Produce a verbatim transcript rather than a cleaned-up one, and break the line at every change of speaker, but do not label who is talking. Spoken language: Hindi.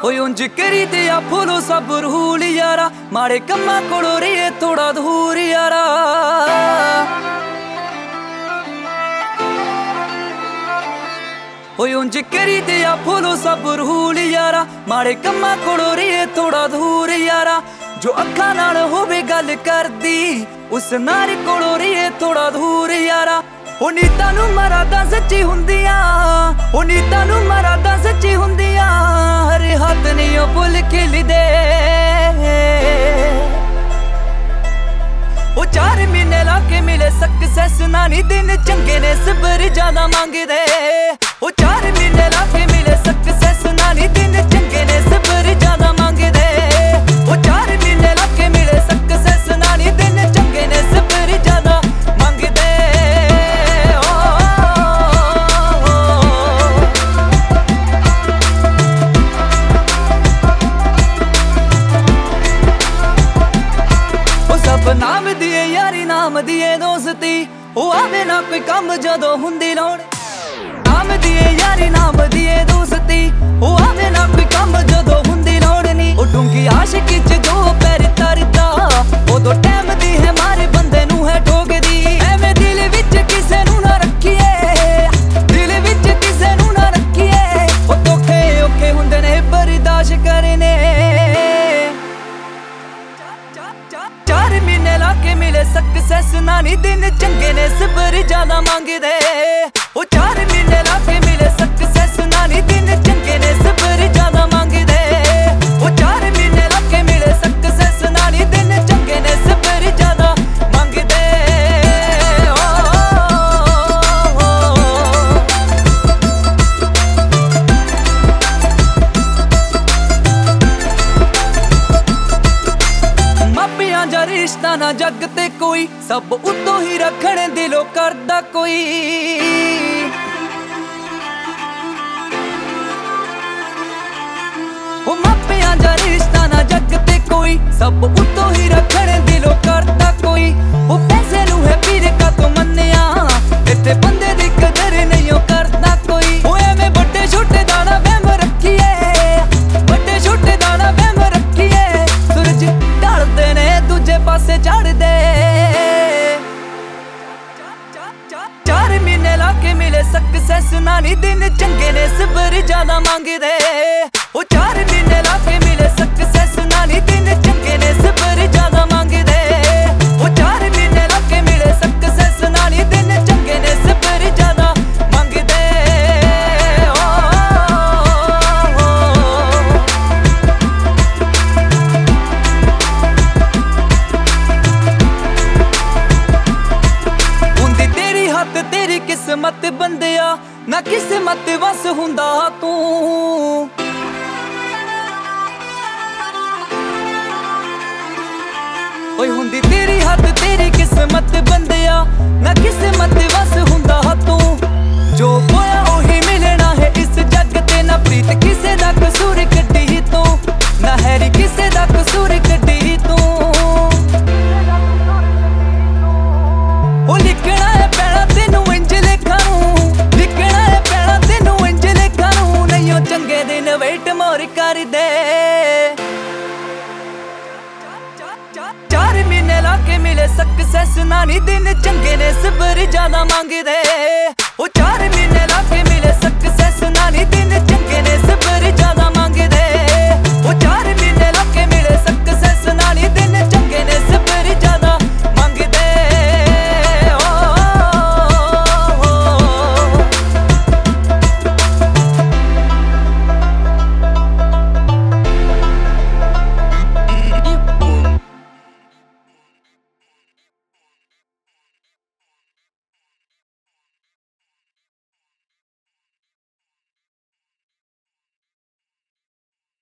ओए उंज करी ते आ फुलो सब रूल यारा, माड़े कम्मा कोलों रहिए थोड़ा दूर यारा। ओए उंज करी ते आ फुलो सब रूल यारा, माड़े कम्मा कोलों रहिए थोड़ा दूर यारा। जो अखा नाल होवे गल करदी उस नार कोलों रहिए थोड़ा दूर यारा। ओ नीतां नूं मरादां सच्ची हुंदियां, ओ नीतां नूं मरादां सच्ची हुंदियां, हर हाथ नहीं ओ फुल खिलदे। ओ चार महीने लाके मिले सक्सेस ना नी दिन चंगे ने सबर ज्यादा मंगदे। ओ चार महीने लाके मिले सक्सेस ना नी दिन चंगे ने सबर ज्यादा मंगदे। ओ चार महीने लाके मिले सक्सेस ना नी दिन चंगे ने सबर ज्यादा मंगदे। नाम दिए यारी नाम दिए दोस्ती, ओ आवे ना कोई कम जदों हुंदी लोड़। नाम दिए यारी नाम दिए दोस्ती, ओ आवे ना कोई कम जदों हुंदी लोड़ नी। ओ डूंगी आशिकी च जो पैर तरदा उदों टैम दी है मारे बंदे नूं है ठोकदी। एवें दिल विच किसे नूं ना रखिए, दिल विच किसे नूं ना रखिए। ओ धोखे औखे हुंदे ने बर्दाश्त करने। चार महीने लाके मिले सक्सेस ना नी दिन चंगे ने सबर ज्यादा मंगदे। ओ चार महीने लाके मिले सक्सेस ना नी दिन चंगे ने सबर ज्यादा मंगदे। ओ चार महीने लाके मिले सक्सेस ना नी दिन चंगे ने सबर ज्यादा मंगदे। जा रिश्ता ना जग ते कोई, सब उतों ही रखने दिलों करदा कोई। ओ मापियां जा रिश्ता ना जग ते कोई, सब उतों ही रखने दिलों करदा कोई। ओ पैसे नूं है पीर का तो मन्निया, इत्थे बंदे दी कदर नहीं ओ करदा कोई। ओ एवें बड़े छोटे दा ना वहम रखिए, बड़े छोटे दा ना वहम रखिए। सूरज ढलदे ने दूजे पासे चढ़ दे। चार महीने लाके मिले सक्सेस ना नी दिन चंगे ने सबर ज्यादा मंगदे। ओ चार महीने लाके मिले सक्सेस ना नी दिन चंगे ने सबर ज्यादा मंगदे। ओ चार महीने लाके मिले सक्सेस ना नी दिन चंगे ने सबर ज्यादा मंगदे। तेरी किस्मत बंदिया ना किस्मत वस हुंदा तू। ओए हुंदी तेरी हद तेरी किस्मत बंदिया ना किस्मत वस हुंदा तू। जो होया ओही मिलना है इस जग ते, ना प्रीत किसे दा कसूर कड्डी तू, ना हैरी किसे दा कसूर कड्डी तू। ओ लिखना है पैणा तेनू इंज लिखां नूं, लिखना है पैणा तेनू इंज लिखां नूं। नहीं ओ चंगे दिन वेट मोर कर दे। चार महीने लाके मिले सक्सेस ना नी दिन चंगे ने सबर ज्यादा मंगदे। ओ चार महीने लाके मिले सक्सेस ना नी दिन चंगे ने